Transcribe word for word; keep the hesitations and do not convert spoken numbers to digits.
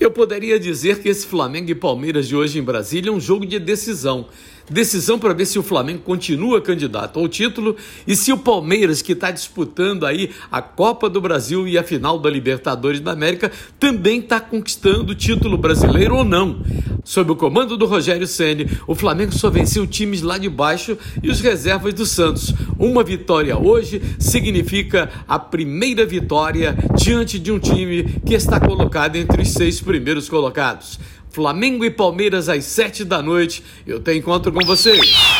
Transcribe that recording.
Eu poderia dizer que esse Flamengo e Palmeiras de hoje em Brasília é um jogo de decisão. Decisão para ver se o Flamengo continua candidato ao título e se o Palmeiras, que está disputando aí a Copa do Brasil e a final da Libertadores da América, também está conquistando o título brasileiro ou não. Sob o comando do Rogério Ceni, o Flamengo só venceu times lá de baixo e os reservas do Santos. Uma vitória hoje significa a primeira vitória diante de um time que está colocado entre os seis primeiros colocados. Flamengo e Palmeiras às sete da noite. Eu te encontro com vocês.